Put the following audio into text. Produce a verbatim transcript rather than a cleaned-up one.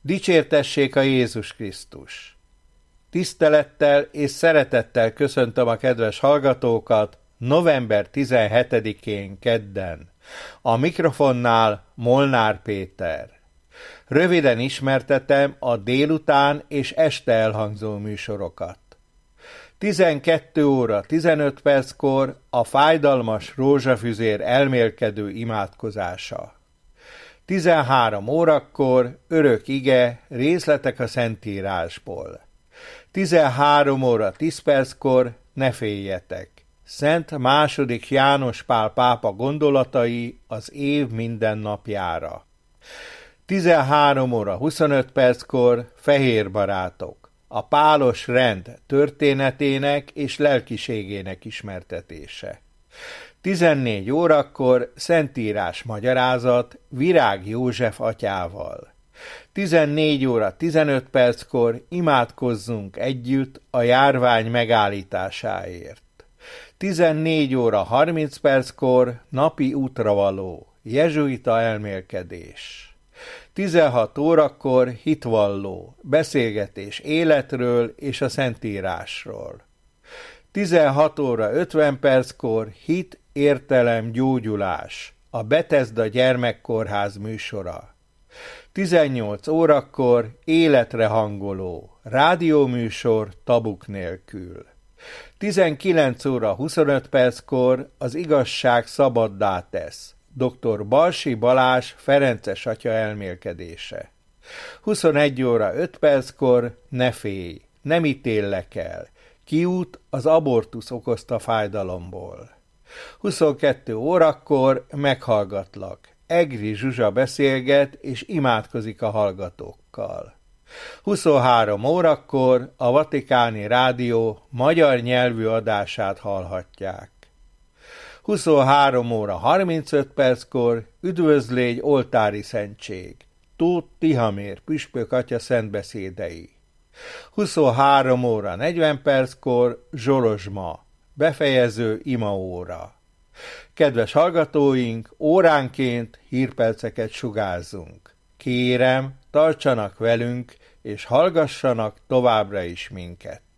Dicsértessék a Jézus Krisztus! Tisztelettel és szeretettel köszöntöm a kedves hallgatókat november tizenhetedikén kedden. A mikrofonnál Molnár Péter. Röviden ismertetem a délután és este elhangzó műsorokat. tizenkét óra tizenöt perckor a fájdalmas rózsafüzér elmélkedő imádkozása. tizenhárom órakor örök ige, részletek a Szentírásból. tizenhárom óra tíz perckor ne féljetek. Szent második János Pál pápa gondolatai az év minden napjára. tizenhárom óra huszonöt perckor Fehér barátok, a pálos rend történetének és lelkiségének ismertetése. tizennégy órakor Szentírás magyarázat Virág József atyával. tizennégy óra tizenöt perckor imádkozzunk együtt a járvány megállításáért. tizennégy óra harminc perckor napi útravaló, jezsuita elmélkedés. tizenhat órakor hitvalló, beszélgetés életről és a Szentírásról. tizenhat óra ötven perckor hit, értelem, gyógyulás, a Betesda gyermekkórház műsora. tizennyolc órakor életre hangoló, rádióműsor tabuk nélkül. tizenkilenc óra huszonöt perckor az igazság szabaddá tesz, dr. Balsi Balázs ferences atya elmélkedése. huszonegy óra öt perckor ne félj, nem ítéllek el, kiút az abortusz okozta fájdalomból. huszonkettő órakor meghallgatlak, Egri Zsuzsa beszélget és imádkozik a hallgatókkal. huszonhárom órakor a Vatikáni Rádió magyar nyelvű adását hallhatják. huszonhárom óra harmincöt perckor üdvözlégy oltári szentség, Tóth Tihamér püspök atya szentbeszédei. huszonhárom óra negyven perckor zsolozsma, befejező imaóra. Kedves hallgatóink, óránként hírperceket sugázzunk. Kérem, tartsanak velünk, és hallgassanak továbbra is minket.